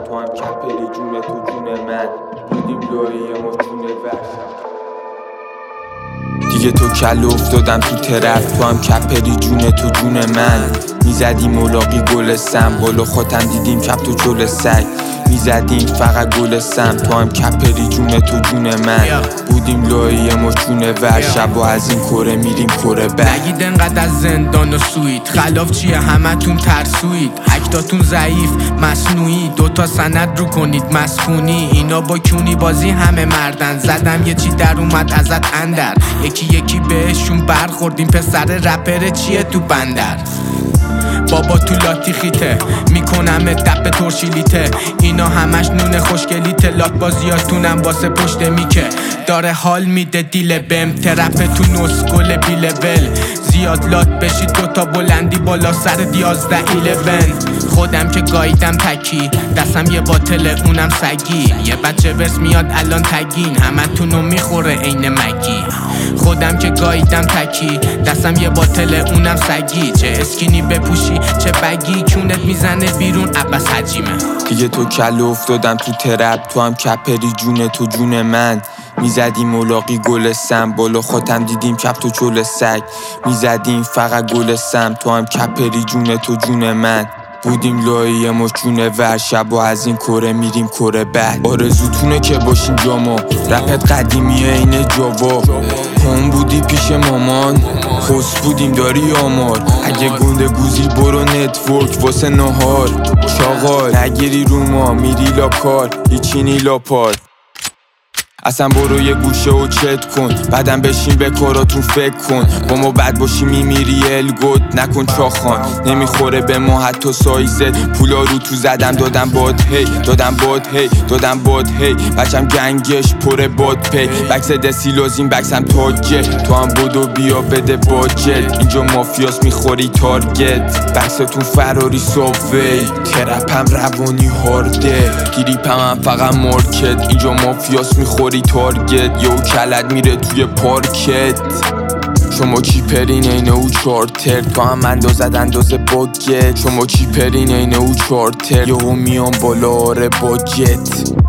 تو هم کپری جون تو جون من بودیم لایه ما جون وحشت. دیگه تو کل افتادم تو ترپ، تو هم کپری جون تو جون من. میزدیم ملاقی گل سم، بالا خاتم دیدیم کپ تو جل سگ. میزدیم فقط گل سم، تو هم کپری جون تو جون من بودیم لایه ما جون ور. شب و از این کره میریم کره بر. نگید انقدر از زندان و سوید، خلاف چیه همتون ترسوید. اکتاتون ضعیف مصنوعی، دوتا سند رو کنید مسکونی. اینا با کونی بازی همه مردن، زدم یه چی در اومد ازت اندر. یکی یکی بهشون برخوردیم، پسر رپر چیه تو بندر. بابا تو لاتی خیته میکنم دپ ترشیلیته، اینا همش نون خوشگلیته. لات بازیاتونم واسه پشت میکه، داره حال میده دیل بهم. ترپ تو نسگل بی لول، زیاد لات بشید دوتا بلندی بالا سر 11-11. خودم که گاییدم تکی، دستم یه باطل اونم سگی. یه بچه ورس میاد الان تگین، همه تونو میخوره عین مگی. خودم که گاییدم تکی، دستم یه باطل اونم سگی. چه اسکینی بپوشی چه بگی، کونت میزنه بیرون عباس حجیمه. دیگه تو کل افتادم تو ترپ، تو هم کپری جون تو جون من. میزدیم ملاقی گل سم، بالا خاتم دیدیم کپ تو چول سگ. میزدیم فقط گل سم، تو هم کپری جون تو جون من بودیم لایه ما جون ور. شب و از این کره میریم کره بعد. آرزوتونه که باشیم جاما، رپت قدیمیه اینه جاوا. هم بودی پیش مامان، خوست بودیم داری آمار. اگه گنده گوزی برو نتورک واسه نهار. چاقال نگیری رو ما میری لا کار، هیچینی لا پار. اصلا برو یه گوشه و چت کن، بعدم بشین به کاراتون فکر کن. با ما بد باشی میمیری الگوت نکن چاخان. نمیخوره به ما حتی سایزت، پولا رو تو زدم دادم باد هی، دادم باد هی، دادم باد هی. بچم گنگش پر باد پی، بکس دستی لازیم بکسم تاجه. تو هم بدو بیا بده باجت، اینجا مافیاس میخوری تارگت. بکستون فراری ساوی، ترپم روانی هارده. گریپم هم فقط مارکت، اینجا مافیاس میخوری تارگت. یهو کلت میره توی پارکت. شما چیپرین اینه او چارتر، تو هم اندازه باگت. شما چیپرین اینه او چارتر، یهو میام بالا آره باجت.